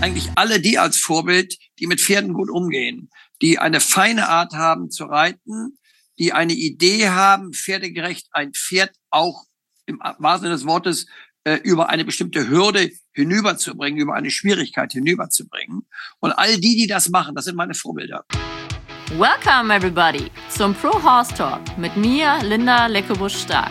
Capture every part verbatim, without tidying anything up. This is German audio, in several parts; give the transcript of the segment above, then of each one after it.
eigentlich alle die als Vorbild, die mit Pferden gut umgehen, die eine feine Art haben zu reiten, die eine Idee haben, pferdegerecht ein Pferd auch im wahrsten Sinne des Wortes äh, über eine bestimmte Hürde hinüberzubringen, über eine Schwierigkeit hinüberzubringen. Und all die, die das machen, das sind meine Vorbilder. Welcome everybody zum Pro Horse Talk mit mir, Linda Leckebusch-Stark.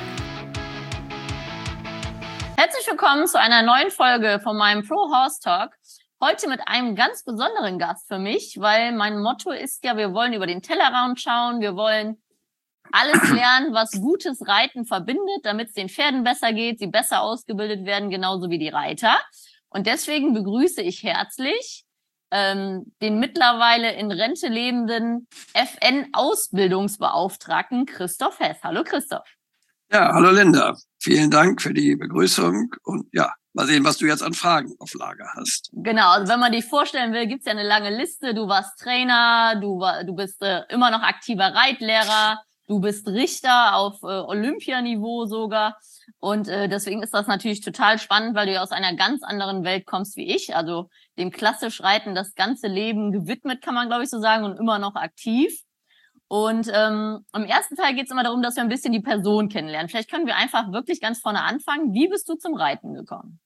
Herzlich willkommen zu einer neuen Folge von meinem Pro Horse Talk. Heute mit einem ganz besonderen Gast für mich, weil mein Motto ist ja, wir wollen über den Tellerrand schauen, wir wollen alles lernen, was gutes Reiten verbindet, damit es den Pferden besser geht, sie besser ausgebildet werden, genauso wie die Reiter. Und deswegen begrüße ich herzlich ähm, den mittlerweile in Rente lebenden F N-Ausbildungsbeauftragten Christoph Hess. Hallo Christoph. Ja, hallo Linda. Vielen Dank für die Begrüßung und ja, mal sehen, was du jetzt an Fragen auf Lager hast. Genau, also wenn man dich vorstellen will, gibt's ja eine lange Liste. Du warst Trainer, du, war, du bist äh, immer noch aktiver Reitlehrer, du bist Richter auf äh, Olympianiveau sogar. Und äh, deswegen ist das natürlich total spannend, weil du ja aus einer ganz anderen Welt kommst wie ich. Also dem klassisch Reiten das ganze Leben gewidmet, kann man glaube ich so sagen, und immer noch aktiv. Und ähm, im ersten Teil geht es immer darum, dass wir ein bisschen die Person kennenlernen. Vielleicht können wir einfach wirklich ganz vorne anfangen. Wie bist du zum Reiten gekommen?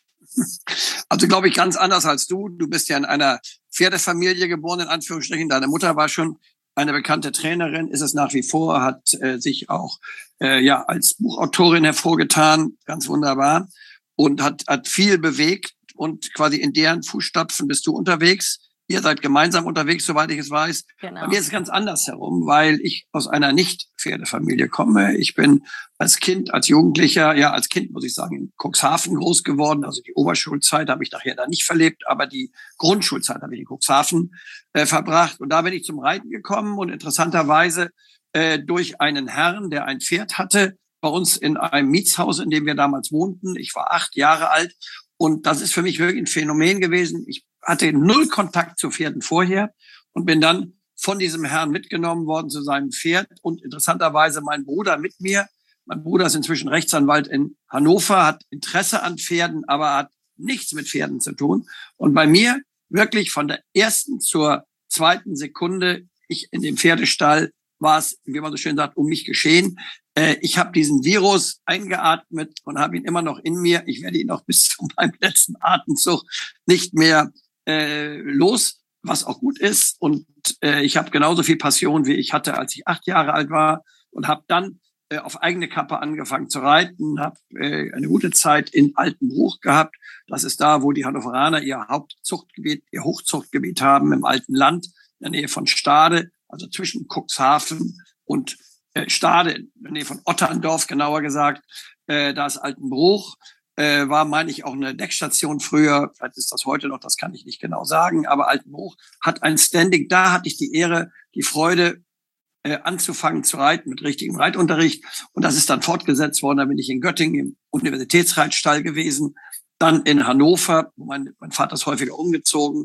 Also glaube ich ganz anders als du. Du bist ja in einer Pferdefamilie geboren, in Anführungsstrichen. Deine Mutter war schon eine bekannte Trainerin, ist es nach wie vor, hat äh, sich auch äh, ja als Buchautorin hervorgetan, ganz wunderbar, und hat, hat viel bewegt. Und quasi in deren Fußstapfen bist du unterwegs. Ihr seid gemeinsam unterwegs, soweit ich es weiß. Genau. Bei mir ist es ganz anders herum, weil ich aus einer Nicht-Pferdefamilie komme. Ich bin als Kind, als Jugendlicher, ja, als Kind muss ich sagen, in Cuxhaven groß geworden. Also die Oberschulzeit habe ich nachher da nicht verlebt, aber die Grundschulzeit habe ich in Cuxhaven äh, verbracht. Und da bin ich zum Reiten gekommen und interessanterweise äh, durch einen Herrn, der ein Pferd hatte, bei uns in einem Mietshaus, in dem wir damals wohnten. Ich war acht Jahre alt und das ist für mich wirklich ein Phänomen gewesen. Ich hatte null Kontakt zu Pferden vorher und bin dann von diesem Herrn mitgenommen worden zu seinem Pferd und interessanterweise mein Bruder mit mir. Mein Bruder ist inzwischen Rechtsanwalt in Hannover, hat Interesse an Pferden, aber hat nichts mit Pferden zu tun. Und bei mir wirklich von der ersten zur zweiten Sekunde, ich in dem Pferdestall, war es, wie man so schön sagt, um mich geschehen. Äh, ich habe diesen Virus eingeatmet und habe ihn immer noch in mir. Ich werde ihn auch bis zu meinem letzten Atemzug nicht mehr Äh, los, was auch gut ist. Und äh, ich habe genauso viel Passion, wie ich hatte, als ich acht Jahre alt war und habe dann äh, auf eigene Kappe angefangen zu reiten, habe äh, eine gute Zeit in Altenbruch gehabt. Das ist da, wo die Hannoveraner ihr Hauptzuchtgebiet, ihr Hochzuchtgebiet haben, im alten Land, in der Nähe von Stade, also zwischen Cuxhaven und äh, Stade, in der Nähe von Otterndorf, genauer gesagt. Äh, da ist Altenbruch. Äh, war, meine ich, auch eine Deckstation früher. Vielleicht ist das heute noch, das kann ich nicht genau sagen. Aber Altenbruch hat ein Standing. Da hatte ich die Ehre, die Freude, äh, anzufangen zu reiten mit richtigem Reitunterricht. Und das ist dann fortgesetzt worden. Da bin ich in Göttingen im Universitätsreitstall gewesen. Dann in Hannover, wo mein, mein Vater ist häufiger umgezogen.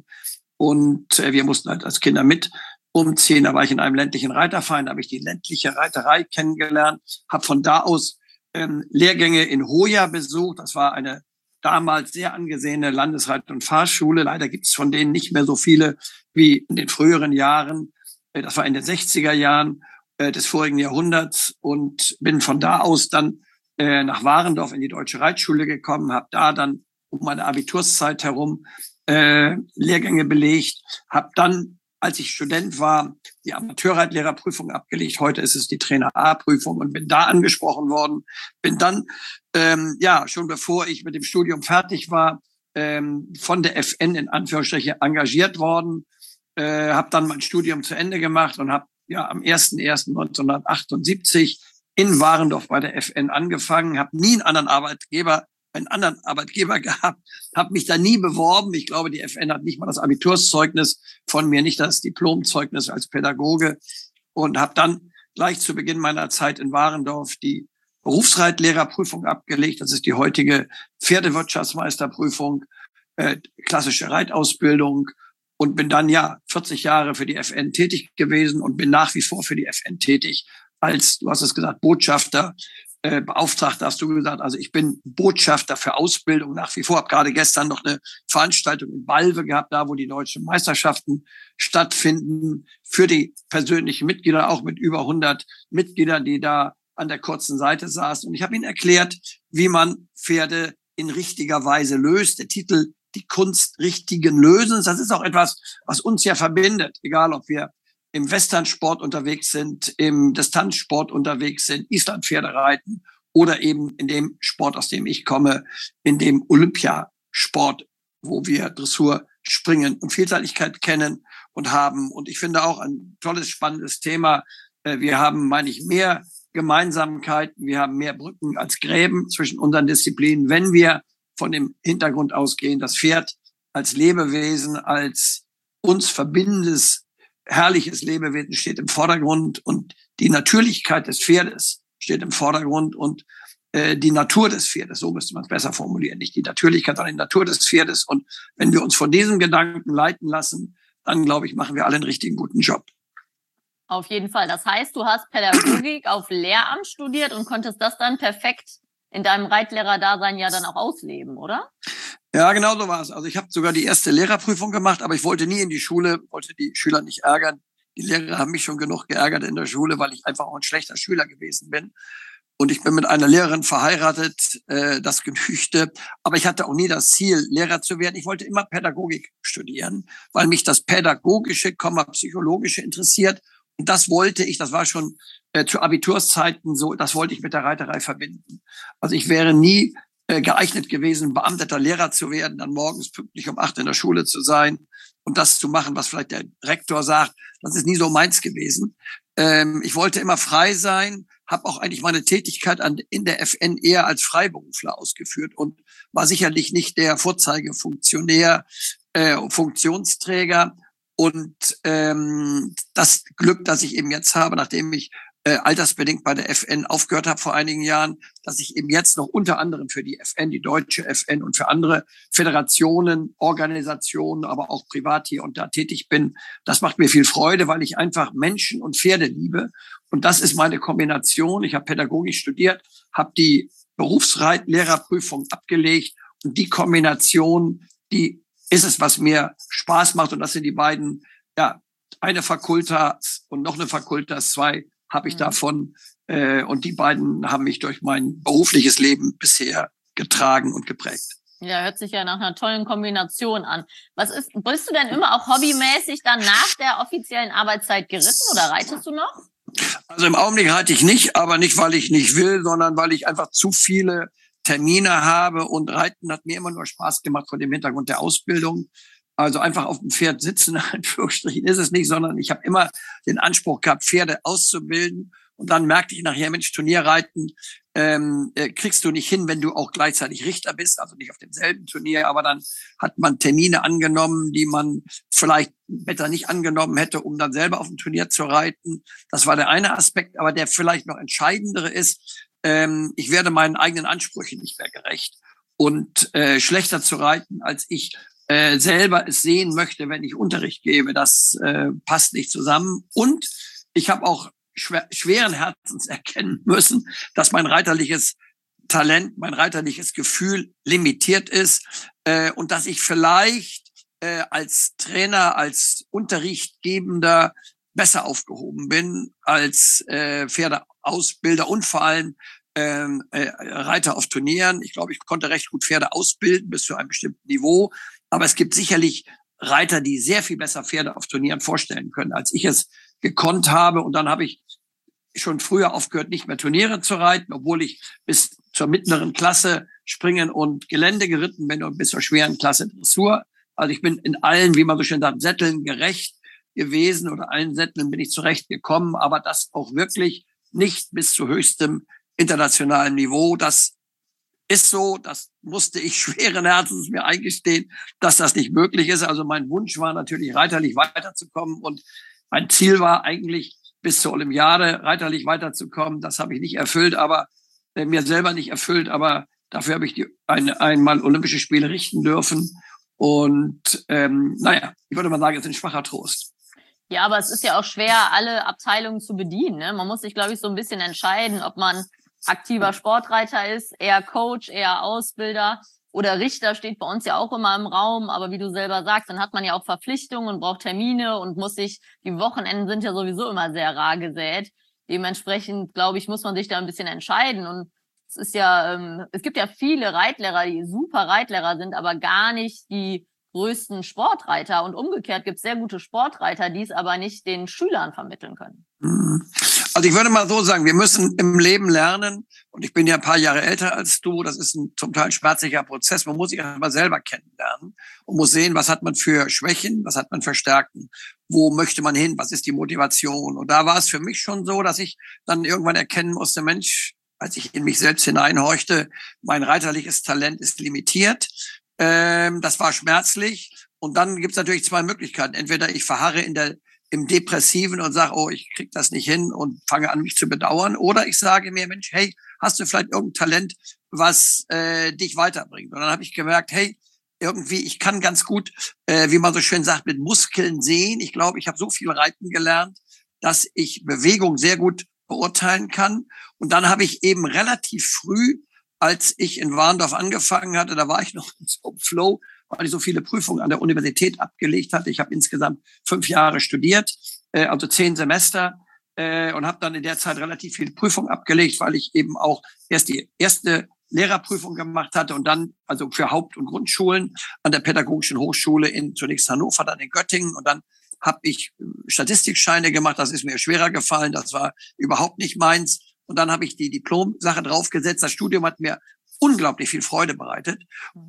Und äh, wir mussten halt als Kinder mit umziehen. Da war ich in einem ländlichen Reiterverein. Da habe ich die ländliche Reiterei kennengelernt. Habe von da aus Ähm, Lehrgänge in Hoya besucht. Das war eine damals sehr angesehene Landesreit- und Fahrschule. Leider gibt es von denen nicht mehr so viele wie in den früheren Jahren. Äh, das war in den sechziger Jahren äh, des vorigen Jahrhunderts und bin von da aus dann äh, nach Warendorf in die Deutsche Reitschule gekommen, habe da dann um meine Abiturszeit herum äh, Lehrgänge belegt, habe dann, als ich Student war, die Amateurreitlehrerprüfung abgelegt. Heute ist es die Trainer-A-Prüfung und bin da angesprochen worden. Bin dann, ähm, ja, schon bevor ich mit dem Studium fertig war, ähm, von der F N in Anführungsstrichen engagiert worden. Äh, habe dann mein Studium zu Ende gemacht und habe ja am ersten ersten neunzehnhundertachtundsiebzig in Warendorf bei der F N angefangen. Habe nie einen anderen Arbeitgeber einen anderen Arbeitgeber gehabt, habe mich da nie beworben. Ich glaube, die F N hat nicht mal das Abiturszeugnis von mir, nicht das Diplomzeugnis als Pädagoge und habe dann gleich zu Beginn meiner Zeit in Warendorf die Berufsreitlehrerprüfung abgelegt. Das ist die heutige Pferdewirtschaftsmeisterprüfung, äh, klassische Reitausbildung und bin dann ja vierzig Jahre für die F N tätig gewesen und bin nach wie vor für die F N tätig als, du hast es gesagt, Botschafter äh, Beauftragter, hast du gesagt. Also ich bin Botschafter für Ausbildung nach wie vor. Habe gerade gestern noch eine Veranstaltung in Balve gehabt, da wo die deutschen Meisterschaften stattfinden, für die persönlichen Mitglieder, auch mit über hundert Mitgliedern, die da an der kurzen Seite saßen. Und ich habe ihnen erklärt, wie man Pferde in richtiger Weise löst. Der Titel Die Kunst richtigen Lösens, das ist auch etwas, was uns ja verbindet, egal ob wir im Westernsport unterwegs sind, im Distanzsport unterwegs sind, Islandpferde reiten oder eben in dem Sport, aus dem ich komme, in dem Olympiasport, wo wir Dressur, Springen und Vielseitigkeit kennen und haben. Und ich finde auch ein tolles, spannendes Thema. Wir haben, meine ich, mehr Gemeinsamkeiten, wir haben mehr Brücken als Gräben zwischen unseren Disziplinen, wenn wir von dem Hintergrund ausgehen, das Pferd als Lebewesen, als uns verbindendes, herrliches Lebewesen steht im Vordergrund und die Natürlichkeit des Pferdes steht im Vordergrund und äh, die Natur des Pferdes, so müsste man es besser formulieren, nicht die Natürlichkeit, sondern die Natur des Pferdes. Und wenn wir uns von diesem Gedanken leiten lassen, dann, glaube ich, machen wir alle einen richtigen guten Job. Auf jeden Fall. Das heißt, du hast Pädagogik auf Lehramt studiert und konntest das dann perfekt in deinem Reitlehrer-Dasein ja dann auch ausleben, oder? Ja, genau so war es. Also ich habe sogar die erste Lehrerprüfung gemacht, aber ich wollte nie in die Schule, wollte die Schüler nicht ärgern. Die Lehrer haben mich schon genug geärgert in der Schule, weil ich einfach auch ein schlechter Schüler gewesen bin. Und ich bin mit einer Lehrerin verheiratet, äh, das genügte. Aber ich hatte auch nie das Ziel, Lehrer zu werden. Ich wollte immer Pädagogik studieren, weil mich das Pädagogische, Psychologische interessiert. Und das wollte ich, das war schon äh, zu Abiturszeiten so, das wollte ich mit der Reiterei verbinden. Also ich wäre nie äh, geeignet gewesen, beamteter Lehrer zu werden, dann morgens pünktlich um acht in der Schule zu sein und das zu machen, was vielleicht der Rektor sagt. Das ist nie so meins gewesen. Ähm, ich wollte immer frei sein, habe auch eigentlich meine Tätigkeit an, in der F N eher als Freiberufler ausgeführt und war sicherlich nicht der Vorzeigefunktionär, äh, Funktionsträger. Und ähm, das Glück, das ich eben jetzt habe, nachdem ich äh, altersbedingt bei der F N aufgehört habe vor einigen Jahren, dass ich eben jetzt noch unter anderem für die F N, die deutsche F N und für andere Föderationen, Organisationen, aber auch privat hier und da tätig bin. Das macht mir viel Freude, weil ich einfach Menschen und Pferde liebe. Und das ist meine Kombination. Ich habe Pädagogik studiert, habe die Berufslehrerprüfung abgelegt und die Kombination, die ist es, was mir Spaß macht. Und das sind die beiden, ja, eine Fakultas und noch eine Fakultas, zwei habe ich mhm. davon. Äh, und die beiden haben mich durch mein berufliches Leben bisher getragen und geprägt. Ja, hört sich ja nach einer tollen Kombination an. Was ist, bist du denn immer auch hobbymäßig dann nach der offiziellen Arbeitszeit geritten oder reitest du noch? Also im Augenblick reite ich nicht, aber nicht, weil ich nicht will, sondern weil ich einfach zu viele Termine habe und Reiten hat mir immer nur Spaß gemacht vor dem Hintergrund der Ausbildung. Also einfach auf dem Pferd sitzen, in Anführungsstrichen ist es nicht, sondern ich habe immer den Anspruch gehabt, Pferde auszubilden. Und dann merkte ich nachher, Mensch, Turnierreiten ähm, äh, kriegst du nicht hin, wenn du auch gleichzeitig Richter bist, also nicht auf demselben Turnier, aber dann hat man Termine angenommen, die man vielleicht besser nicht angenommen hätte, um dann selber auf dem Turnier zu reiten. Das war der eine Aspekt, aber der vielleicht noch entscheidendere ist, ähm, ich werde meinen eigenen Ansprüchen nicht mehr gerecht und äh, schlechter zu reiten, als ich äh, selber es sehen möchte, wenn ich Unterricht gebe. Das äh, passt nicht zusammen. Und ich habe auch schwer, schweren Herzens erkennen müssen, dass mein reiterliches Talent, mein reiterliches Gefühl limitiert ist äh, und dass ich vielleicht äh, als Trainer, als Unterrichtgebender besser aufgehoben bin als äh, Pferdeausbilder und vor allem ähm, äh, Reiter auf Turnieren. Ich glaube, ich konnte recht gut Pferde ausbilden bis zu einem bestimmten Niveau. Aber es gibt sicherlich Reiter, die sehr viel besser Pferde auf Turnieren vorstellen können, als ich es gekonnt habe. Und dann habe ich schon früher aufgehört, nicht mehr Turniere zu reiten, obwohl ich bis zur mittleren Klasse Springen und Gelände geritten bin und bis zur schweren Klasse Dressur. Also ich bin in allen, wie man so schön sagt, Sätteln gerecht gewesen oder allen Sätteln bin ich zurechtgekommen, aber das auch wirklich nicht bis zu höchstem internationalen Niveau. Das ist so, das musste ich schweren Herzens mir eingestehen, dass das nicht möglich ist. Also mein Wunsch war natürlich, reiterlich weiterzukommen und mein Ziel war eigentlich, bis zur Olympiade reiterlich weiterzukommen. Das habe ich nicht erfüllt, aber äh, mir selber nicht erfüllt, aber dafür habe ich die ein, einmal Olympische Spiele richten dürfen. Und ähm, naja, ich würde mal sagen, es ist ein schwacher Trost. Ja, aber es ist ja auch schwer, alle Abteilungen zu bedienen. Ne? Man muss sich, glaube ich, so ein bisschen entscheiden, ob man aktiver Sportreiter ist, eher Coach, eher Ausbilder oder Richter steht bei uns ja auch immer im Raum. Aber wie du selber sagst, dann hat man ja auch Verpflichtungen und braucht Termine und muss sich, die Wochenenden sind ja sowieso immer sehr rar gesät. Dementsprechend, glaube ich, muss man sich da ein bisschen entscheiden. Und es ist ja, ähm, es gibt ja viele Reitlehrer, die super Reitlehrer sind, aber gar nicht die größten Sportreiter. Und umgekehrt gibt es sehr gute Sportreiter, die es aber nicht den Schülern vermitteln können. Also ich würde mal so sagen, wir müssen im Leben lernen, und ich bin ja ein paar Jahre älter als du, das ist ein zum Teil schmerzlicher Prozess, man muss sich aber selber kennenlernen und muss sehen, was hat man für Schwächen, was hat man für Stärken, wo möchte man hin, was ist die Motivation. Und da war es für mich schon so, dass ich dann irgendwann erkennen musste, Mensch, als ich in mich selbst hineinhorchte, mein reiterliches Talent ist limitiert. Ähm, das war schmerzlich. Und dann gibt es natürlich zwei Möglichkeiten. Entweder ich verharre in der im Depressiven und sage, oh, ich krieg das nicht hin und fange an, mich zu bedauern. Oder ich sage mir, Mensch, hey, hast du vielleicht irgendein Talent, was äh, dich weiterbringt? Und dann habe ich gemerkt, hey, irgendwie, ich kann ganz gut, äh, wie man so schön sagt, mit Muskeln sehen. Ich glaube, ich habe so viel Reiten gelernt, dass ich Bewegung sehr gut beurteilen kann. Und dann habe ich eben relativ früh, als ich in Warndorf angefangen hatte, da war ich noch in so einem Flow, weil ich so viele Prüfungen an der Universität abgelegt hatte. Ich habe insgesamt fünf Jahre studiert, äh, also zehn Semester, äh, und habe dann in der Zeit relativ viele Prüfungen abgelegt, weil ich eben auch erst die erste Lehrerprüfung gemacht hatte und dann also für Haupt- und Grundschulen an der Pädagogischen Hochschule in zunächst Hannover, dann in Göttingen, und dann habe ich Statistikscheine gemacht. Das ist mir schwerer gefallen, das war überhaupt nicht meins. Und dann habe ich die Diplomsache draufgesetzt. Das Studium hat mir unglaublich viel Freude bereitet.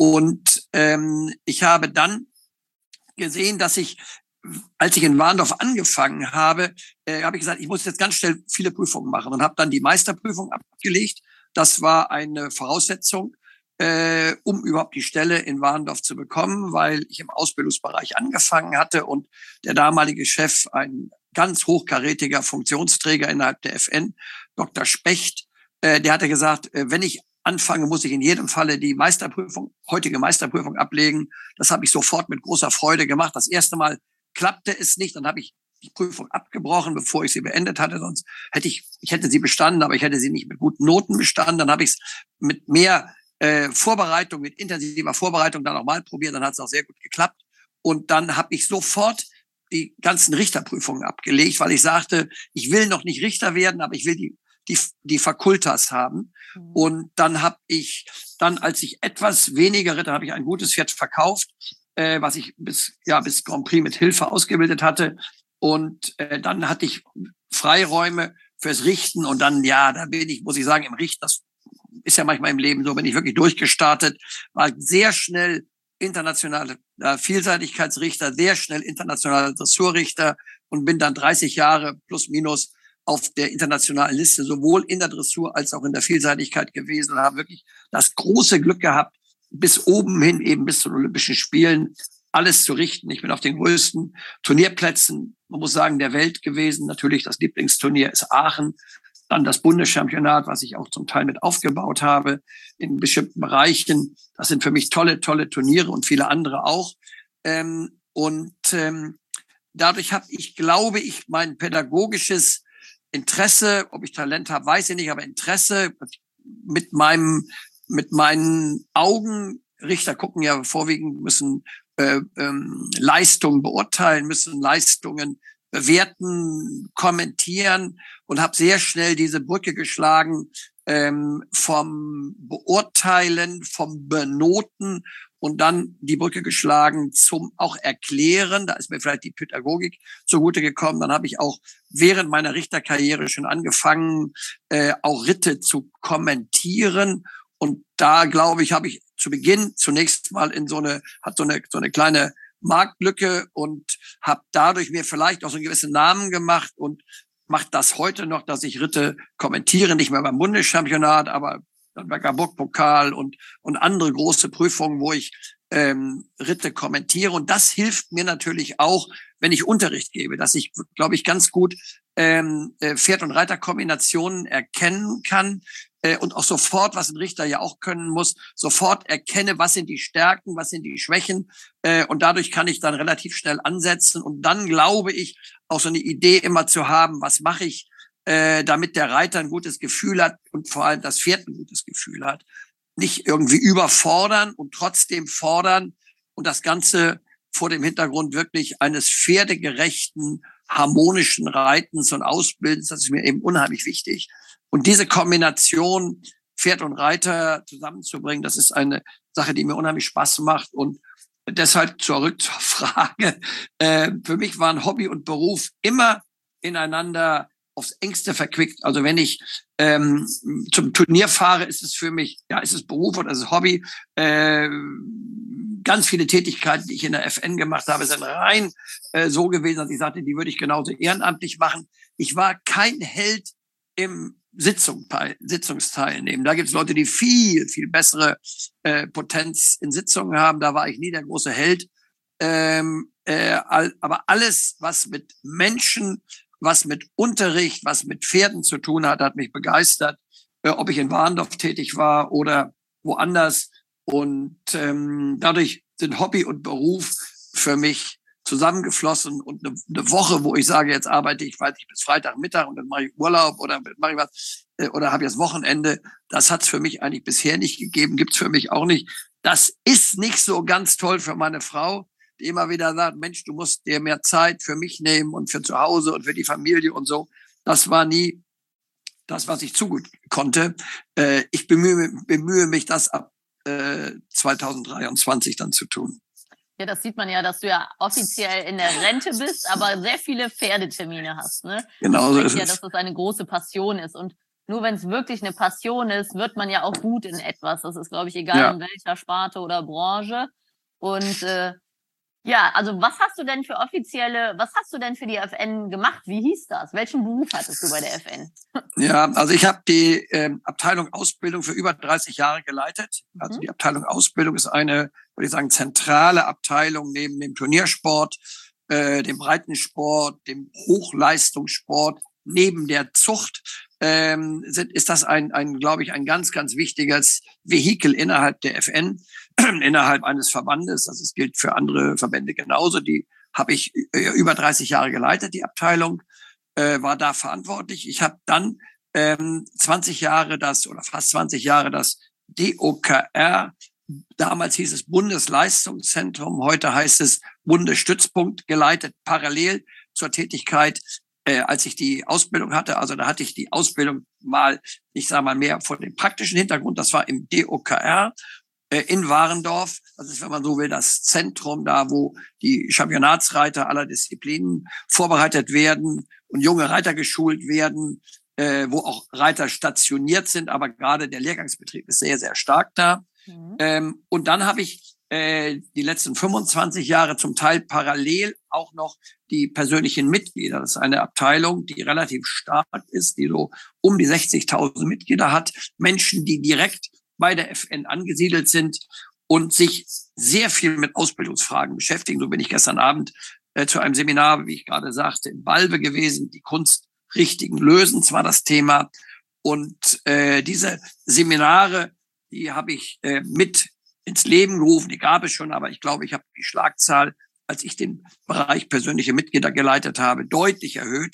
Und ähm, ich habe dann gesehen, dass ich, als ich in Warndorf angefangen habe, äh, habe ich gesagt, ich muss jetzt ganz schnell viele Prüfungen machen und habe dann die Meisterprüfung abgelegt. Das war eine Voraussetzung, äh, um überhaupt die Stelle in Warndorf zu bekommen, weil ich im Ausbildungsbereich angefangen hatte und der damalige Chef, ein ganz hochkarätiger Funktionsträger innerhalb der F N, Doktor Specht, äh, der hatte gesagt, äh, wenn ich anfange, muss ich in jedem Falle die Meisterprüfung, heutige Meisterprüfung ablegen. Das habe ich sofort mit großer Freude gemacht. Das erste Mal klappte es nicht, dann habe ich die Prüfung abgebrochen, bevor ich sie beendet hatte. Sonst hätte ich, ich hätte sie bestanden, aber ich hätte sie nicht mit guten Noten bestanden. Dann habe ich es mit mehr äh, Vorbereitung, mit intensiver Vorbereitung dann nochmal probiert. Dann hat es auch sehr gut geklappt. Und dann habe ich sofort die ganzen Richterprüfungen abgelegt, weil ich sagte, ich will noch nicht Richter werden, aber ich will die die die Fakultas haben. Mhm. Und dann habe ich, dann als ich etwas weniger ritt, dann habe ich ein gutes Pferd verkauft, äh, was ich bis ja bis Grand Prix mit Hilfe ausgebildet hatte. Und äh, dann hatte ich Freiräume fürs Richten. Und dann, ja, da bin ich, muss ich sagen, im Richten, das ist ja manchmal im Leben so, bin ich wirklich durchgestartet, war sehr schnell internationaler äh, Vielseitigkeitsrichter, sehr schnell internationaler Dressurrichter und bin dann dreißig Jahre plus minus auf der internationalen Liste, sowohl in der Dressur als auch in der Vielseitigkeit gewesen und habe wirklich das große Glück gehabt, bis oben hin, eben bis zu den Olympischen Spielen, alles zu richten. Ich bin auf den größten Turnierplätzen, man muss sagen, der Welt gewesen. Natürlich das Lieblingsturnier ist Aachen, dann das Bundeschampionat, was ich auch zum Teil mit aufgebaut habe in bestimmten Bereichen. Das sind für mich tolle, tolle Turniere und viele andere auch. Ähm, und ähm, dadurch habe ich, glaube ich, mein pädagogisches Interesse, ob ich Talent habe, weiß ich nicht, aber Interesse mit meinem, mit meinen Augen, Richter gucken ja vorwiegend, müssen äh, ähm, Leistungen beurteilen, müssen Leistungen bewerten, kommentieren und habe sehr schnell diese Brücke geschlagen ähm, vom Beurteilen, vom Benoten und dann die Brücke geschlagen zum auch Erklären. Da ist mir vielleicht die Pädagogik zugute gekommen. Dann habe ich auch während meiner Richterkarriere schon angefangen, äh, auch Ritte zu kommentieren. Und da, glaube ich, habe ich zu Beginn zunächst mal in so eine, hat so eine, so eine kleine Marktlücke und habe dadurch mir vielleicht auch so einen gewissen Namen gemacht und mache das heute noch, dass ich Ritte kommentiere, nicht mehr beim Bundeschampionat, aber Nürnberger Burgpokal und und andere große Prüfungen, wo ich ähm, Ritte kommentiere. Und das hilft mir natürlich auch, wenn ich Unterricht gebe, dass ich, glaube ich, ganz gut ähm, Pferd- und Reiterkombinationen erkennen kann äh, und auch sofort, was ein Richter ja auch können muss, sofort erkenne, was sind die Stärken, was sind die Schwächen. Äh, und dadurch kann ich dann relativ schnell ansetzen. Und dann glaube ich, auch so eine Idee immer zu haben, was mache ich äh, damit der Reiter ein gutes Gefühl hat und vor allem das Pferd ein gutes Gefühl hat. Nicht irgendwie überfordern und trotzdem fordern und das Ganze vor dem Hintergrund wirklich eines pferdegerechten, harmonischen Reitens und Ausbildens. Das ist mir eben unheimlich wichtig. Und diese Kombination Pferd und Reiter zusammenzubringen, das ist eine Sache, die mir unheimlich Spaß macht. Und deshalb zurück zur Frage. Äh, für mich waren Hobby und Beruf immer ineinander aufs Engste verquickt. Also wenn ich ähm, zum Turnier fahre, ist es für mich, ja, ist es Beruf oder ist es Hobby. Äh, ganz viele Tätigkeiten, die ich in der F N gemacht habe, sind rein äh, so gewesen, dass ich sagte, die würde ich genauso ehrenamtlich machen. Ich war kein Held im Sitzung, Sitzungsteilnehmen. Da gibt es Leute, die viel, viel bessere äh, Potenz in Sitzungen haben. Da war ich nie der große Held. Ähm, äh, all, aber alles, was mit Menschen, was mit Unterricht, was mit Pferden zu tun hat, hat mich begeistert. Äh, ob ich in Warndorf tätig war oder woanders. Und ähm, dadurch sind Hobby und Beruf für mich zusammengeflossen und eine, eine Woche, wo ich sage, jetzt arbeite ich, weiß ich, bis Freitagmittag und dann mache ich Urlaub oder mache ich was äh, oder habe jetzt Wochenende. Das hat es für mich eigentlich bisher nicht gegeben, gibt es für mich auch nicht. Das ist nicht so ganz toll für meine Frau, die immer wieder sagt, Mensch, du musst dir mehr Zeit für mich nehmen und für zu Hause und für die Familie und so. Das war nie das, was ich zu gut konnte. Äh, ich bemühe, bemühe mich, das ab äh, zweitausenddreiundzwanzig dann zu tun. Ja, das sieht man ja, dass du ja offiziell in der Rente bist, aber sehr viele Pferdetermine hast, ne? Genau so ist ja, es. dass das eine große Passion ist. Und nur wenn es wirklich eine Passion ist, wird man ja auch gut in etwas. Das ist, glaube ich, egal Ja. in welcher Sparte oder Branche. Und äh, ja, also was hast du denn für offizielle, was hast du denn für die F N gemacht? Wie hieß das? Welchen Beruf hattest du bei der F N? Ja, also ich habe die ähm, Abteilung Ausbildung für über dreißig Jahre geleitet. Also Mhm. die Abteilung Ausbildung ist eine, würde ich sagen, zentrale Abteilung neben dem Turniersport, äh, dem Breitensport, dem Hochleistungssport, neben der Zucht. Ähm, sind, ist das ein, ein, glaube ich, ein ganz, ganz wichtiges Vehikel innerhalb der F N, innerhalb eines Verbandes. Also es gilt für andere Verbände genauso. Die habe ich äh, über dreißig Jahre geleitet, die Abteilung, äh, war da verantwortlich. Ich habe dann ähm, zwanzig Jahre das oder fast zwanzig Jahre das D O K R, damals hieß es Bundesleistungszentrum, heute heißt es Bundesstützpunkt, geleitet, parallel zur Tätigkeit, äh, als ich die Ausbildung hatte. Also da hatte ich die Ausbildung mal, ich sage mal mehr vor dem praktischen Hintergrund. Das war im D O K R äh, in Warendorf. Das ist, wenn man so will, das Zentrum da, wo die Championatsreiter aller Disziplinen vorbereitet werden und junge Reiter geschult werden, äh, wo auch Reiter stationiert sind. Aber gerade der Lehrgangsbetrieb ist sehr, sehr stark da. Mhm. Ähm, und dann habe ich äh, die letzten fünfundzwanzig Jahre zum Teil parallel auch noch die persönlichen Mitglieder. Das ist eine Abteilung, die relativ stark ist, die so um die sechzigtausend Mitglieder hat. Menschen, die direkt bei der F N angesiedelt sind und sich sehr viel mit Ausbildungsfragen beschäftigen. So bin ich gestern Abend äh, zu einem Seminar, wie ich gerade sagte, in Balve gewesen. Die Kunst richtigen Lösens war das Thema. Und äh, diese Seminare, die habe ich äh, mit ins Leben gerufen. Die gab es schon, aber ich glaube, ich habe die Schlagzahl, als ich den Bereich persönliche Mitglieder geleitet habe, deutlich erhöht.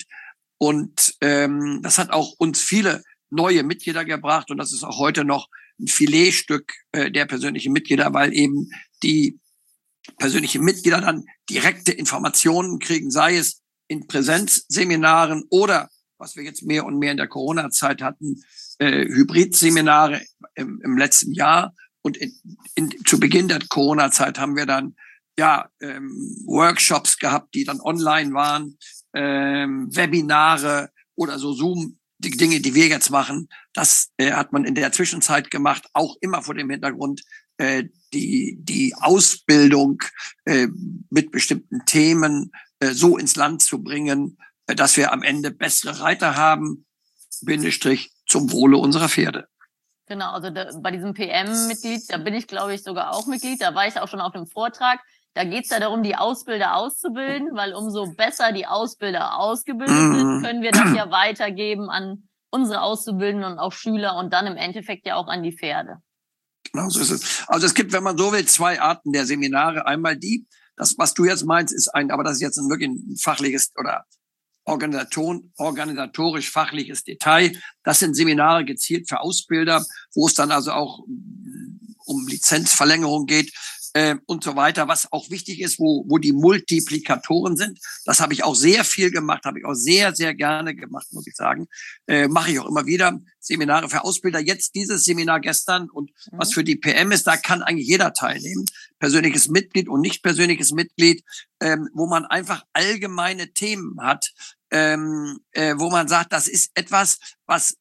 Und ähm, das hat auch uns viele neue Mitglieder gebracht. Und das ist auch heute noch ein Filetstück äh, der persönlichen Mitglieder, weil eben die persönlichen Mitglieder dann direkte Informationen kriegen, sei es in Präsenzseminaren oder, was wir jetzt mehr und mehr in der Corona-Zeit hatten, äh, Hybridseminare im, im letzten Jahr. Und in, in, zu Beginn der Corona-Zeit haben wir dann ja ähm, Workshops gehabt, die dann online waren, ähm, Webinare oder so Zoom, die Dinge, die wir jetzt machen. Das äh, hat man in der Zwischenzeit gemacht, auch immer vor dem Hintergrund, äh, die die Ausbildung äh, mit bestimmten Themen äh, so ins Land zu bringen, äh, dass wir am Ende bessere Reiter haben, Bindestrich, zum Wohle unserer Pferde. Genau, also da, bei diesem P M-Mitglied, da bin ich, glaube ich, sogar auch Mitglied. Da war ich auch schon auf einem Vortrag. Da geht es ja darum, die Ausbilder auszubilden, weil umso besser die Ausbilder ausgebildet mm. sind, können wir das ja weitergeben an unsere Auszubildenden und auch Schüler und dann im Endeffekt ja auch an die Pferde. Genau so ist es. Also es gibt, wenn man so will, zwei Arten der Seminare. Einmal die, das, was du jetzt meinst, ist ein, aber das ist jetzt ein wirklich ein fachliches oder Organisation, organisatorisch-fachliches Detail. Das sind Seminare gezielt für Ausbilder, wo es dann also auch um Lizenzverlängerung geht äh, und so weiter, was auch wichtig ist, wo, wo die Multiplikatoren sind. Das habe ich auch sehr viel gemacht, habe ich auch sehr, sehr gerne gemacht, muss ich sagen. Äh, mache ich auch immer wieder. Seminare für Ausbilder. Jetzt dieses Seminar gestern und mhm. was für die P M ist, da kann eigentlich jeder teilnehmen. Persönliches Mitglied und nicht persönliches Mitglied, ähm, wo man einfach allgemeine Themen hat, ähm, äh, wo man sagt, das ist etwas, was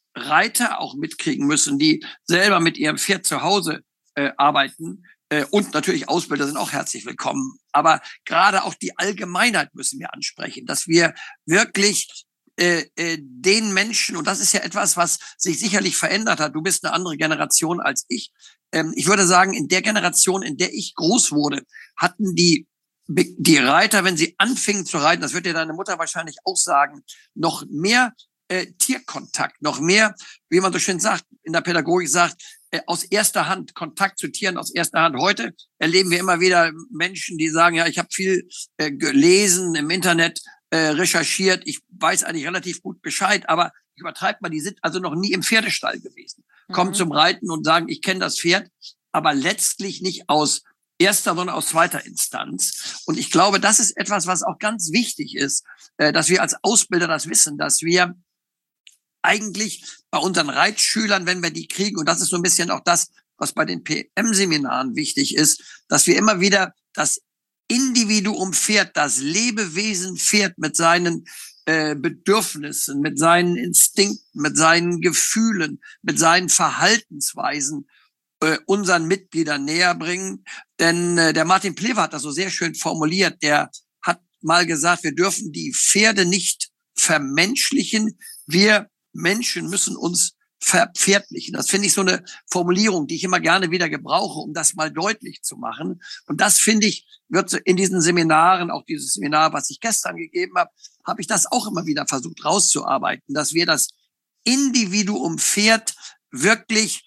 Reiter auch mitkriegen müssen, die selber mit ihrem Pferd zu Hause äh, arbeiten. Äh, und natürlich Ausbilder sind auch herzlich willkommen. Aber gerade auch die Allgemeinheit müssen wir ansprechen, dass wir wirklich äh, äh, den Menschen, und das ist ja etwas, was sich sicherlich verändert hat, du bist eine andere Generation als ich. Ähm, ich würde sagen, in der Generation, in der ich groß wurde, hatten die die Reiter, wenn sie anfingen zu reiten, das wird dir deine Mutter wahrscheinlich auch sagen, noch mehr äh, Tierkontakt, noch mehr, wie man so schön sagt, in der Pädagogik sagt, äh, aus erster Hand, Kontakt zu Tieren aus erster Hand. Heute erleben wir immer wieder Menschen, die sagen, ja, ich habe viel äh, gelesen im Internet, äh, recherchiert, ich weiß eigentlich relativ gut Bescheid, aber ich übertreibe mal, die sind also noch nie im Pferdestall gewesen, mhm. kommen zum Reiten und sagen, ich kenne das Pferd, aber letztlich nicht aus erster, sondern aus zweiter Instanz. Und ich glaube, das ist etwas, was auch ganz wichtig ist, dass wir als Ausbilder das wissen, dass wir eigentlich bei unseren Reitschülern, wenn wir die kriegen, und das ist so ein bisschen auch das, was bei den P M-Seminaren wichtig ist, dass wir immer wieder das Individuum Pferd, das Lebewesen Pferd mit seinen äh, Bedürfnissen, mit seinen Instinkten, mit seinen Gefühlen, mit seinen Verhaltensweisen unseren Mitgliedern näher bringen. Denn äh, der Martin Plewer hat das so sehr schön formuliert. Der hat mal gesagt, wir dürfen die Pferde nicht vermenschlichen. Wir Menschen müssen uns verpferdlichen. Das finde ich so eine Formulierung, die ich immer gerne wieder gebrauche, um das mal deutlich zu machen. Und das, finde ich, wird in diesen Seminaren, auch dieses Seminar, was ich gestern gegeben habe, habe ich das auch immer wieder versucht rauszuarbeiten, dass wir das Individuum Pferd wirklich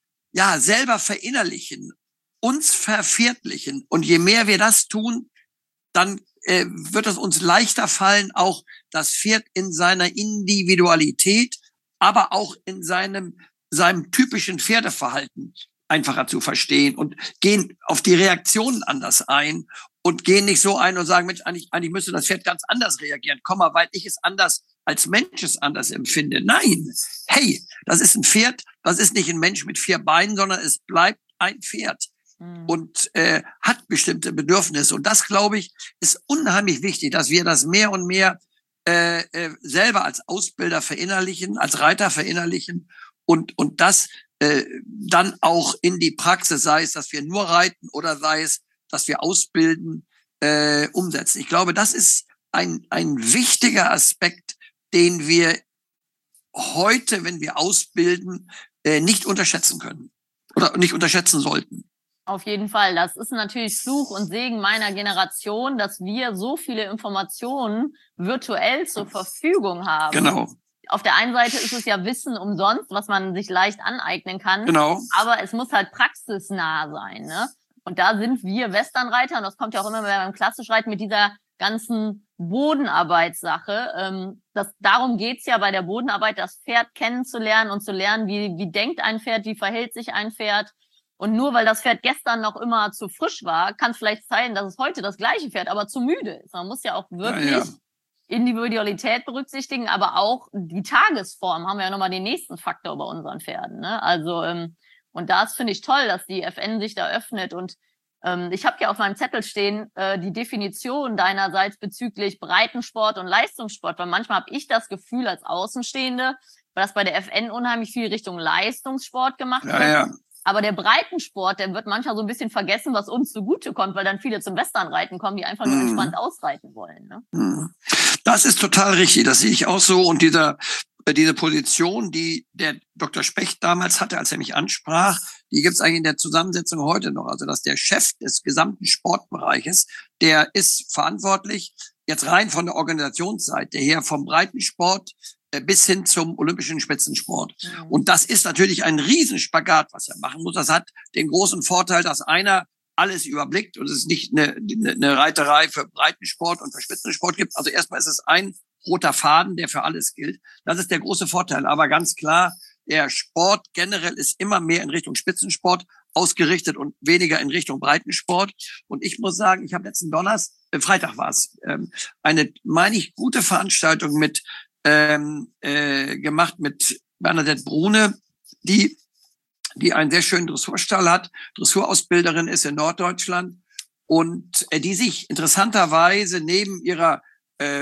ja, selber verinnerlichen, uns verpferdlichen. Und je mehr wir das tun, dann äh, wird es uns leichter fallen, auch das Pferd in seiner Individualität, aber auch in seinem, seinem typischen Pferdeverhalten einfacher zu verstehen und gehen auf die Reaktionen anders ein und gehen nicht so ein und sagen, Mensch, eigentlich, eigentlich müsste das Pferd ganz anders reagieren. Komm mal, weil ich es anders als Mensch es anders empfinde. Nein, hey, das ist ein Pferd, das ist nicht ein Mensch mit vier Beinen, sondern es bleibt ein Pferd mhm. und äh, hat bestimmte Bedürfnisse. Und das, glaube ich, ist unheimlich wichtig, dass wir das mehr und mehr äh, äh, selber als Ausbilder verinnerlichen, als Reiter verinnerlichen und und das äh, dann auch in die Praxis, sei es, dass wir nur reiten oder sei es, dass wir ausbilden, äh, umsetzen. Ich glaube, das ist ein ein wichtiger Aspekt, den wir heute, wenn wir ausbilden, äh, nicht unterschätzen können oder nicht unterschätzen sollten. Auf jeden Fall. Das ist natürlich Fluch und Segen meiner Generation, dass wir so viele Informationen virtuell zur Verfügung haben. Genau. Auf der einen Seite ist es ja Wissen umsonst, was man sich leicht aneignen kann. Genau. Aber es muss halt praxisnah sein, ne? Und da sind wir Westernreiter, und das kommt ja auch immer beim Klassischreiten mit dieser ganzen Bodenarbeitssache. Ähm, das, darum geht's ja bei der Bodenarbeit, das Pferd kennenzulernen und zu lernen, wie, wie denkt ein Pferd, wie verhält sich ein Pferd. Und nur weil das Pferd gestern noch immer zu frisch war, kann es vielleicht sein, dass es heute das gleiche Pferd, aber zu müde ist. Man muss ja auch wirklich ja, ja. Individualität berücksichtigen, aber auch die Tagesform haben wir ja nochmal den nächsten Faktor bei unseren Pferden, ne? Also, ähm, und das finde ich toll, dass die F N sich da öffnet. Und ähm, ich habe ja auf meinem Zettel stehen äh, die Definition deinerseits bezüglich Breitensport und Leistungssport, weil manchmal habe ich das Gefühl als Außenstehende, weil das bei der F N unheimlich viel Richtung Leistungssport gemacht ja, wird. Ja. Aber der Breitensport, der wird manchmal so ein bisschen vergessen, was uns zugutekommt, weil dann viele zum Westernreiten kommen, die einfach nur mhm. entspannt ausreiten wollen. Ne? Das ist total richtig, das sehe ich auch so. Und dieser, diese Position, die der Doktor Specht damals hatte, als er mich ansprach, die gibt es eigentlich in der Zusammensetzung heute noch. Also dass der Chef des gesamten Sportbereiches, der ist verantwortlich, jetzt rein von der Organisationsseite her, vom Breitensport bis hin zum olympischen Spitzensport. Mhm. Und das ist natürlich ein Riesenspagat, was er machen muss. Das hat den großen Vorteil, dass einer alles überblickt und es nicht eine, eine Reiterei für Breitensport und für Spitzensport gibt. Also erstmal ist es ein roter Faden, der für alles gilt. Das ist der große Vorteil. Aber ganz klar, der Sport generell ist immer mehr in Richtung Spitzensport ausgerichtet und weniger in Richtung Breitensport. Und ich muss sagen, ich habe letzten Donnerstag, äh, Freitag war es, ähm, eine, meine ich, gute Veranstaltung mit ähm, äh, gemacht mit Bernadette Brune, die die einen sehr schönen Dressurstall hat, Dressurausbilderin ist in Norddeutschland und äh, die sich interessanterweise neben ihrer äh,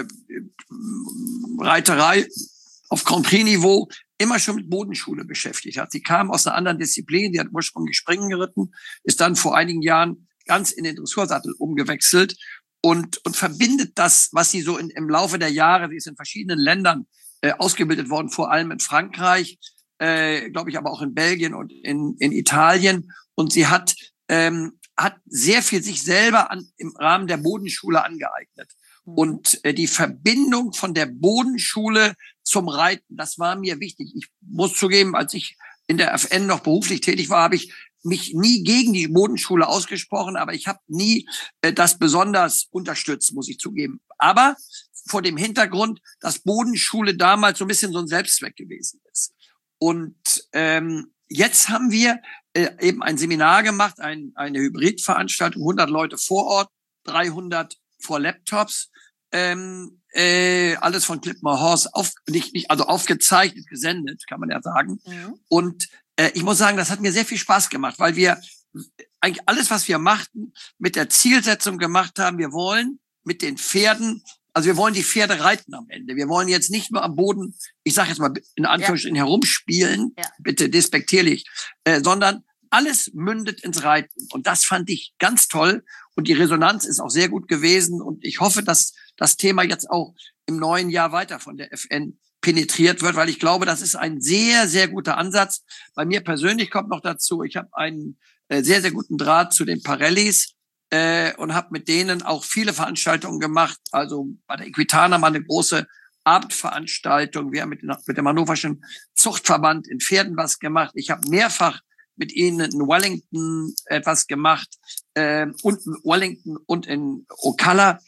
Reiterei auf Grand Prix-Niveau immer schon mit Bodenschule beschäftigt hat. Sie kam aus einer anderen Disziplin, die hat ursprünglich Springen geritten, ist dann vor einigen Jahren ganz in den Dressursattel umgewechselt und und verbindet das, was sie so in, im Laufe der Jahre, sie ist in verschiedenen Ländern äh, ausgebildet worden, vor allem in Frankreich, äh, glaube ich, aber auch in Belgien und in, in Italien. Und sie hat ähm, hat sehr viel sich selber an, im Rahmen der Bodenschule angeeignet. Und äh, die Verbindung von der Bodenschule zum Reiten, das war mir wichtig. Ich muss zugeben, als ich in der F N noch beruflich tätig war, habe ich mich nie gegen die Bodenschule ausgesprochen, aber ich habe nie äh, das besonders unterstützt, muss ich zugeben. Aber vor dem Hintergrund, dass Bodenschule damals so ein bisschen so ein Selbstzweck gewesen ist. Und ähm, jetzt haben wir äh, eben ein Seminar gemacht, ein, eine Hybridveranstaltung, hundert Leute vor Ort, dreihundert vor Laptops, ähm, äh, alles von Clipmore Horse, auf, nicht, nicht, also aufgezeichnet, gesendet, kann man ja sagen. Mhm. Und äh, ich muss sagen, das hat mir sehr viel Spaß gemacht, weil wir eigentlich alles, was wir machten, mit der Zielsetzung gemacht haben, wir wollen mit den Pferden, also wir wollen die Pferde reiten am Ende. Wir wollen jetzt nicht nur am Boden, ich sage jetzt mal in Anführungsstrichen, ja. herumspielen, ja. bitte despektierlich, äh, sondern alles mündet ins Reiten. Und das fand ich ganz toll. Und die Resonanz ist auch sehr gut gewesen. Und ich hoffe, dass das Thema jetzt auch im neuen Jahr weiter von der F N penetriert wird, weil ich glaube, das ist ein sehr, sehr guter Ansatz. Bei mir persönlich kommt noch dazu, ich habe einen äh, sehr, sehr guten Draht zu den Parellis äh, und habe mit denen auch viele Veranstaltungen gemacht. Also bei der Equitana mal eine große Abendveranstaltung. Wir haben mit, mit dem Hannoverschen Zuchtverband in Pferden was gemacht. Ich habe mehrfach mit ihnen in Wellington etwas gemacht äh, und in Wellington und in Ocala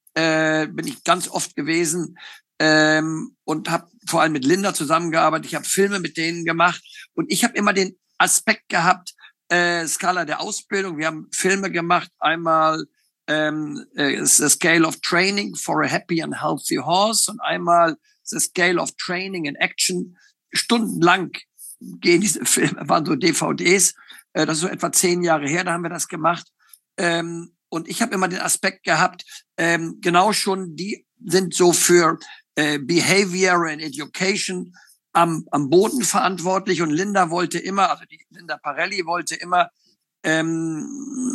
äh, bin ich ganz oft gewesen ähm, und habe vor allem mit Linda zusammengearbeitet. Ich habe Filme mit denen gemacht und ich habe immer den Aspekt gehabt, äh, Skala der Ausbildung. Wir haben Filme gemacht, einmal ähm, äh, The Scale of Training for a Happy and Healthy Horse und einmal The Scale of Training in Action, stundenlang gehen diese Filme, waren so D V Ds, äh, das ist so etwa zehn Jahre her, da haben wir das gemacht. Ähm, und ich habe immer den Aspekt gehabt, ähm, genau schon, die sind so für äh, Behavior and Education am, am Boden verantwortlich und Linda wollte immer, also die Linda Parelli wollte immer ähm,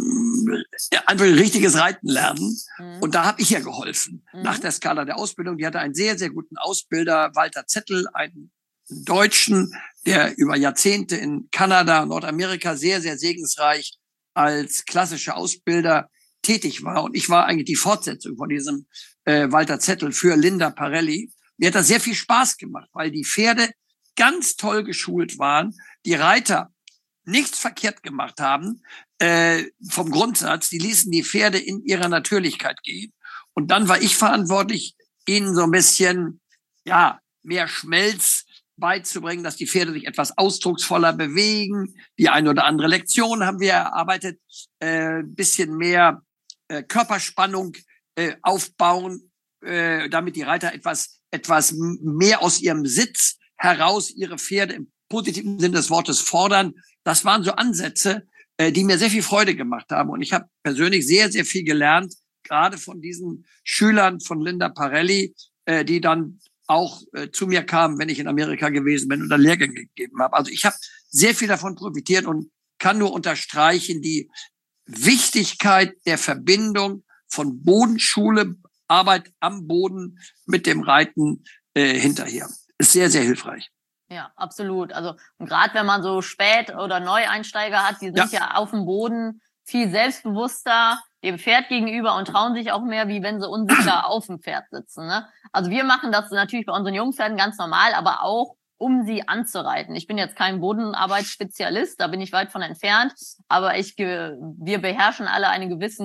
einfach ein richtiges Reiten lernen. Mhm. Und da habe ich ihr geholfen. Mhm. Nach der Skala der Ausbildung, die hatte einen sehr, sehr guten Ausbilder, Walter Zettel, einen Deutschen, der über Jahrzehnte in Kanada und Nordamerika sehr, sehr segensreich als klassischer Ausbilder tätig war. Und ich war eigentlich die Fortsetzung von diesem äh, Walter Zettel für Linda Parelli. Mir hat das sehr viel Spaß gemacht, weil die Pferde ganz toll geschult waren, die Reiter nichts verkehrt gemacht haben äh, vom Grundsatz, die ließen die Pferde in ihrer Natürlichkeit gehen. Und dann war ich verantwortlich, ihnen so ein bisschen ja mehr Schmelz beizubringen, dass die Pferde sich etwas ausdrucksvoller bewegen. Die eine oder andere Lektion haben wir erarbeitet, äh, bisschen mehr äh, Körperspannung äh, aufbauen, äh, damit die Reiter etwas etwas mehr aus ihrem Sitz heraus ihre Pferde im positiven Sinne des Wortes fordern. Das waren so Ansätze, äh, die mir sehr viel Freude gemacht haben. Und ich habe persönlich sehr, sehr viel gelernt, gerade von diesen Schülern von Linda Parelli, äh, die dann auch äh, zu mir kamen, wenn ich in Amerika gewesen bin oder Lehrgänge gegeben habe. Also ich habe sehr viel davon profitiert und kann nur unterstreichen die Wichtigkeit der Verbindung von Bodenschule, Arbeit am Boden mit dem Reiten äh, hinterher. Ist sehr, sehr hilfreich. Ja, absolut. Also gerade wenn man so Spät- oder Neueinsteiger hat, die sind ja. ja auf dem Boden viel selbstbewusster dem Pferd gegenüber und trauen sich auch mehr, wie wenn sie unsicher auf dem Pferd sitzen. Ne? Also wir machen das natürlich bei unseren Jungpferden ganz normal, aber auch, um sie anzureiten. Ich bin jetzt kein Bodenarbeitsspezialist, da bin ich weit von entfernt, aber ich, wir beherrschen alle einen gewissen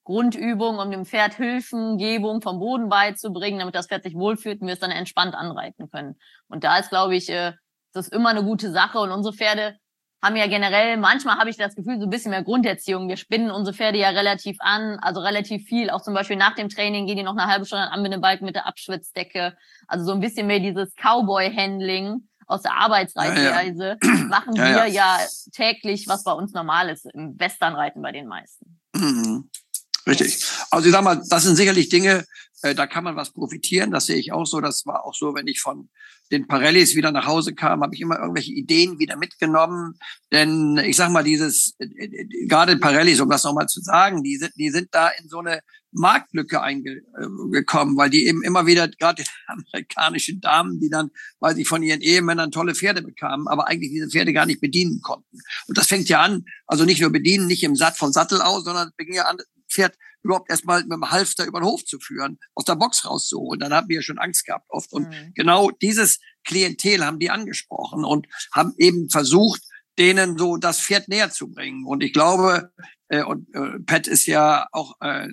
Grundübungen, um dem Pferd Hilfen, Gebung vom Boden beizubringen, damit das Pferd sich wohlfühlt und wir es dann entspannt anreiten können. Und da ist, glaube ich, äh, das ist immer eine gute Sache. Und unsere Pferde haben ja generell, manchmal habe ich das Gefühl, so ein bisschen mehr Grunderziehung. Wir spinnen unsere Pferde ja relativ an, also relativ viel. Auch zum Beispiel nach dem Training gehen die noch eine halbe Stunde an Anbindebalken mit der Abschwitzdecke. Also so ein bisschen mehr dieses Cowboy-Handling aus der Arbeitsreitweise ja, ja. machen ja, wir ja. ja täglich, was bei uns normal ist, im Westernreiten bei den meisten. Mhm. Richtig. Also ich sag mal, das sind sicherlich Dinge, äh, da kann man was profitieren. Das sehe ich auch so. Das war auch so, wenn ich von den Parellis wieder nach Hause kam, habe ich immer irgendwelche Ideen wieder mitgenommen. Denn ich sag mal, dieses, äh, gerade Parellis, um das nochmal zu sagen, die sind, die sind da in so eine Marktlücke eingekommen, weil die eben immer wieder, gerade die amerikanischen Damen, die dann, weil sie von ihren Ehemännern tolle Pferde bekamen, aber eigentlich diese Pferde gar nicht bedienen konnten. Und das fängt ja an, also nicht nur bedienen, nicht im Satt von Sattel aus, sondern es fängt ja an, Pferd überhaupt erstmal mit dem Halfter über den Hof zu führen, aus der Box rauszuholen. Dann haben wir ja schon Angst gehabt oft. Und mhm. genau dieses Klientel haben die angesprochen und haben eben versucht, denen so das Pferd näher zu bringen. Und ich glaube, äh, und äh, Pat ist ja auch, äh,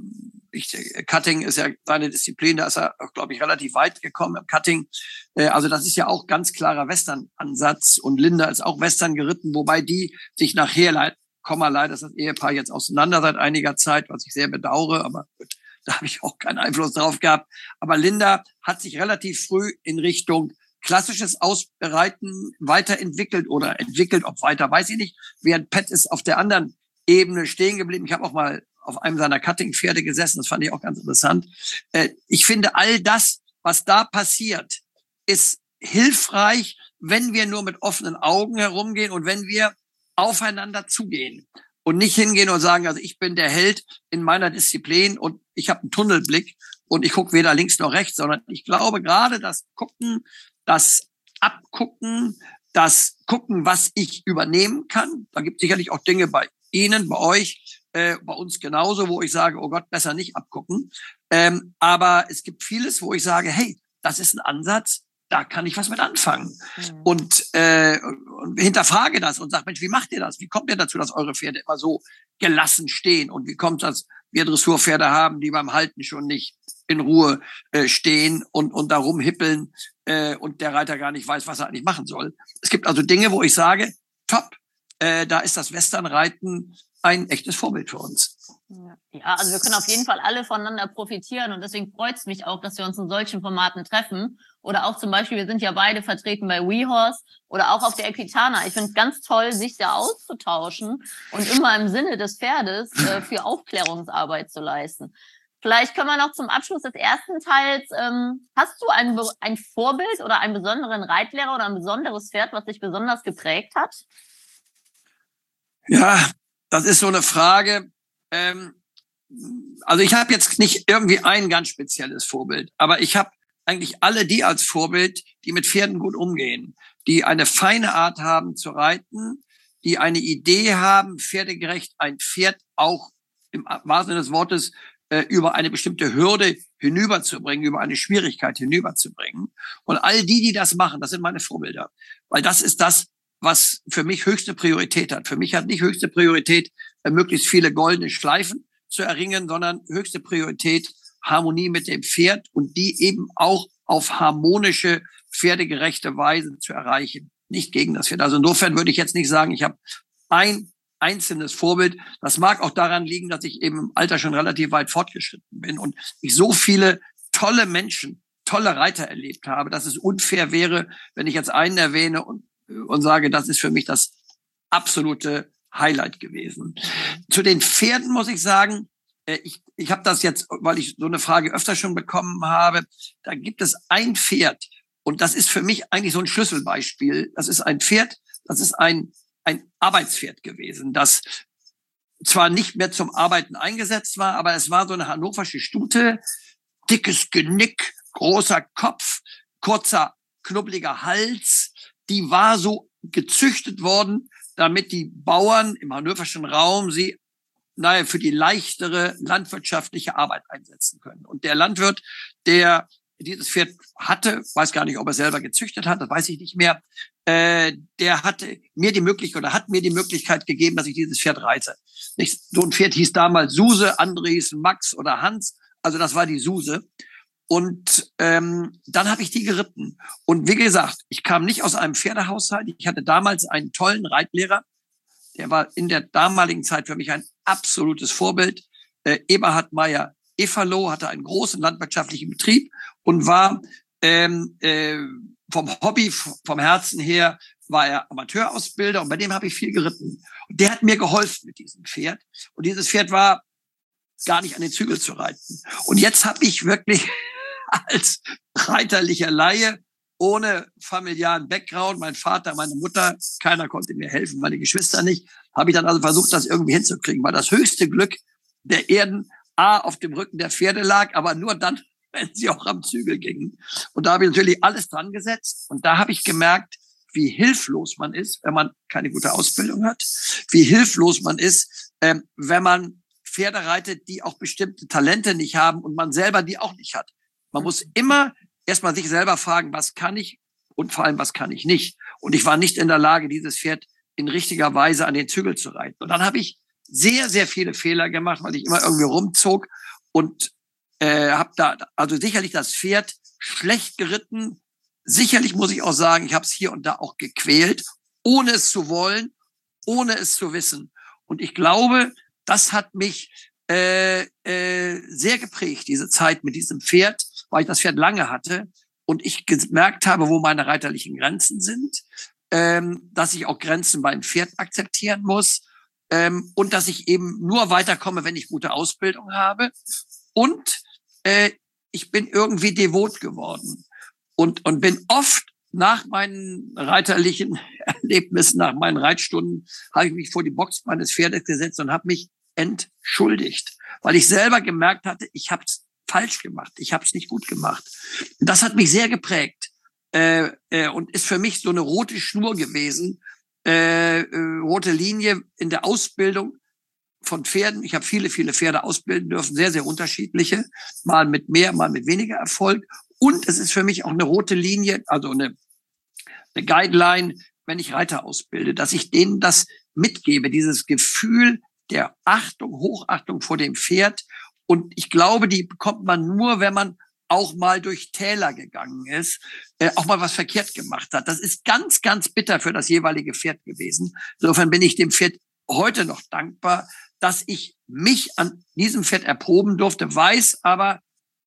ich, Cutting ist ja seine Disziplin, da ist er, glaube ich, relativ weit gekommen im Cutting. Äh, also das ist ja auch ganz klarer Western-Ansatz. Und Linda ist auch Western geritten, wobei die sich nachher leid, Komma, leider ist das Ehepaar jetzt auseinander seit einiger Zeit, was ich sehr bedauere, aber gut, da habe ich auch keinen Einfluss drauf gehabt. Aber Linda hat sich relativ früh in Richtung klassisches Ausreiten weiterentwickelt oder entwickelt, ob weiter, weiß ich nicht, während Pat ist auf der anderen Ebene stehen geblieben. Ich habe auch mal auf einem seiner Cutting-Pferde gesessen, das fand ich auch ganz interessant. Ich finde, all das, was da passiert, ist hilfreich, wenn wir nur mit offenen Augen herumgehen und wenn wir aufeinander zugehen und nicht hingehen und sagen, also ich bin der Held in meiner Disziplin und ich habe einen Tunnelblick und ich gucke weder links noch rechts, sondern ich glaube gerade das Gucken, das Abgucken, das Gucken, was ich übernehmen kann. Da gibt es sicherlich auch Dinge bei Ihnen, bei euch, äh, bei uns genauso, wo ich sage, oh Gott, besser nicht abgucken. Ähm, aber es gibt vieles, wo ich sage, hey, das ist ein Ansatz, da kann ich was mit anfangen. Mhm. Und, äh, und hinterfrage das und sage, Mensch, wie macht ihr das? Wie kommt ihr dazu, dass eure Pferde immer so gelassen stehen? Und wie kommt das, wir Dressurpferde haben, die beim Halten schon nicht in Ruhe äh, stehen und, und da rumhippeln äh, und der Reiter gar nicht weiß, was er eigentlich machen soll. Es gibt also Dinge, wo ich sage, top, äh, da ist das Westernreiten ein echtes Vorbild für uns. Ja, also wir können auf jeden Fall alle voneinander profitieren und deswegen freut es mich auch, dass wir uns in solchen Formaten treffen. Oder auch zum Beispiel, wir sind ja beide vertreten bei WeHorse oder auch auf der Equitana. Ich finde es ganz toll, sich da auszutauschen und immer im Sinne des Pferdes äh, für Aufklärungsarbeit zu leisten. Vielleicht können wir noch zum Abschluss des ersten Teils, ähm, hast du ein, ein Vorbild oder einen besonderen Reitlehrer oder ein besonderes Pferd, was dich besonders geprägt hat? Ja, das ist so eine Frage. Ähm, also ich habe jetzt nicht irgendwie ein ganz spezielles Vorbild, aber ich habe eigentlich alle die als Vorbild, die mit Pferden gut umgehen, die eine feine Art haben zu reiten, die eine Idee haben, pferdegerecht ein Pferd auch im wahrsten Sinne des Wortes äh, über eine bestimmte Hürde hinüberzubringen, über eine Schwierigkeit hinüberzubringen. Und all die, die das machen, das sind meine Vorbilder, weil das ist das, was für mich höchste Priorität hat. Für mich hat nicht höchste Priorität, äh, möglichst viele goldene Schleifen zu erringen, sondern höchste Priorität, Harmonie mit dem Pferd und die eben auch auf harmonische, pferdegerechte Weise zu erreichen. Nicht gegen das Pferd. Also insofern würde ich jetzt nicht sagen, ich habe ein einzelnes Vorbild. Das mag auch daran liegen, dass ich eben im Alter schon relativ weit fortgeschritten bin und ich so viele tolle Menschen, tolle Reiter erlebt habe, dass es unfair wäre, wenn ich jetzt einen erwähne und, und sage, das ist für mich das absolute Highlight gewesen. Zu den Pferden muss ich sagen, ich, ich habe das jetzt, weil ich so eine Frage öfter schon bekommen habe, da gibt es ein Pferd und das ist für mich eigentlich so ein Schlüsselbeispiel. Das ist ein Pferd, das ist ein, ein Arbeitspferd gewesen, das zwar nicht mehr zum Arbeiten eingesetzt war, aber es war so eine hannoversche Stute, dickes Genick, großer Kopf, kurzer, knubbeliger Hals, die war so gezüchtet worden, damit die Bauern im hannoverschen Raum sie naja, für die leichtere landwirtschaftliche Arbeit einsetzen können. Und der Landwirt, der dieses Pferd hatte, weiß gar nicht, ob er selber gezüchtet hat, das weiß ich nicht mehr, äh, der hatte mir die Möglichkeit oder hat mir die Möglichkeit gegeben, dass ich dieses Pferd reite. Nicht, so ein Pferd hieß damals Suse, andere hießen Max oder Hans, also das war die Suse. Und ähm, dann habe ich die geritten. Und wie gesagt, ich kam nicht aus einem Pferdehaushalt. Ich hatte damals einen tollen Reitlehrer. Der war in der damaligen Zeit für mich ein absolutes Vorbild. Äh, Eberhard Meyer Efalo hatte einen großen landwirtschaftlichen Betrieb und war ähm, äh, vom Hobby, vom Herzen her, war er Amateurausbilder und bei dem habe ich viel geritten. Und der hat mir geholfen mit diesem Pferd. Und dieses Pferd war gar nicht an den Zügel zu reiten. Und jetzt habe ich wirklich als reiterlicher Laie, ohne familiären Background, mein Vater, meine Mutter, keiner konnte mir helfen, meine Geschwister nicht, habe ich dann also versucht, das irgendwie hinzukriegen. Weil das höchste Glück der Erden A, auf dem Rücken der Pferde lag, aber nur dann, wenn sie auch am Zügel gingen. Und da habe ich natürlich alles dran gesetzt. Und da habe ich gemerkt, wie hilflos man ist, wenn man keine gute Ausbildung hat, wie hilflos man ist, ähm, wenn man Pferde reitet, die auch bestimmte Talente nicht haben und man selber die auch nicht hat. Man muss immer erstmal sich selber fragen, was kann ich und vor allem, was kann ich nicht. Und ich war nicht in der Lage, dieses Pferd in richtiger Weise an den Zügel zu reiten. Und dann habe ich sehr, sehr viele Fehler gemacht, weil ich immer irgendwie rumzog und äh, habe da also sicherlich das Pferd schlecht geritten. Sicherlich muss ich auch sagen, ich habe es hier und da auch gequält, ohne es zu wollen, ohne es zu wissen. Und ich glaube, das hat mich äh, äh, sehr geprägt, diese Zeit mit diesem Pferd, weil ich das Pferd lange hatte und ich gemerkt habe, wo meine reiterlichen Grenzen sind, ähm, dass ich auch Grenzen beim Pferd akzeptieren muss ähm, und dass ich eben nur weiterkomme, wenn ich gute Ausbildung habe. Und äh, ich bin irgendwie devot geworden und, und bin oft nach meinen reiterlichen Erlebnissen, nach meinen Reitstunden, habe ich mich vor die Box meines Pferdes gesetzt und habe mich entschuldigt, weil ich selber gemerkt hatte, ich habe es falsch gemacht, ich habe es nicht gut gemacht. Und das hat mich sehr geprägt äh, äh, und ist für mich so eine rote Schnur gewesen, äh, äh, rote Linie in der Ausbildung von Pferden. Ich habe viele, viele Pferde ausbilden dürfen, sehr, sehr unterschiedliche, mal mit mehr, mal mit weniger Erfolg. Und es ist für mich auch eine rote Linie, also eine, eine Guideline, wenn ich Reiter ausbilde, dass ich denen das mitgebe, dieses Gefühl der Achtung, Hochachtung vor dem Pferd. Und ich glaube, die bekommt man nur, wenn man auch mal durch Täler gegangen ist, äh, auch mal was verkehrt gemacht hat. Das ist ganz, ganz bitter für das jeweilige Pferd gewesen. Insofern bin ich dem Pferd heute noch dankbar, dass ich mich an diesem Pferd erproben durfte, weiß aber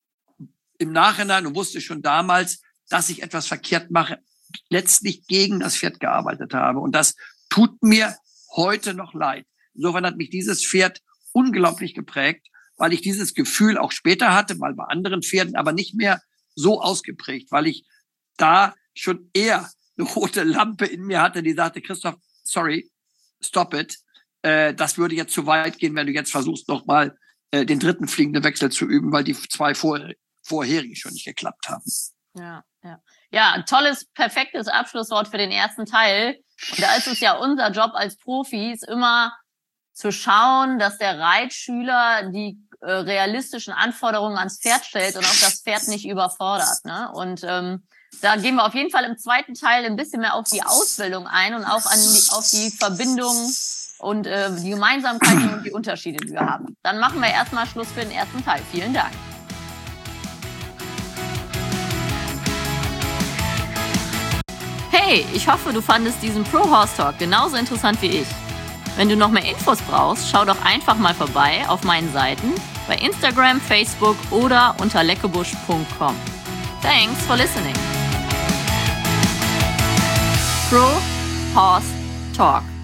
im Nachhinein und wusste schon damals, dass ich etwas verkehrt mache, letztlich gegen das Pferd gearbeitet habe. Und das tut mir heute noch leid. Insofern hat mich dieses Pferd unglaublich geprägt, weil ich dieses Gefühl auch später hatte, mal bei anderen Pferden, aber nicht mehr so ausgeprägt, weil ich da schon eher eine rote Lampe in mir hatte, die sagte, Christoph, sorry, stop it. Äh, das würde jetzt zu weit gehen, wenn du jetzt versuchst, noch mal äh, den dritten fliegenden Wechsel zu üben, weil die zwei vor, vorherigen schon nicht geklappt haben. Ja, ja. Ja, ein tolles, perfektes Abschlusswort für den ersten Teil. Und da ist es ja unser Job als Profis, immer zu schauen, dass der Reitschüler die äh, realistischen Anforderungen ans Pferd stellt und auch das Pferd nicht überfordert. Ne? Und ähm, da gehen wir auf jeden Fall im zweiten Teil ein bisschen mehr auf die Ausbildung ein und auch an die, auf die Verbindung und äh, die Gemeinsamkeiten und die Unterschiede, die wir haben. Dann machen wir erstmal Schluss für den ersten Teil. Vielen Dank. Hey, ich hoffe, du fandest diesen Pro Horse Talk genauso interessant wie ich. Wenn du noch mehr Infos brauchst, schau doch einfach mal vorbei auf meinen Seiten bei Instagram, Facebook oder unter leckebusch punkt com. Thanks for listening. Pro Horse Talk.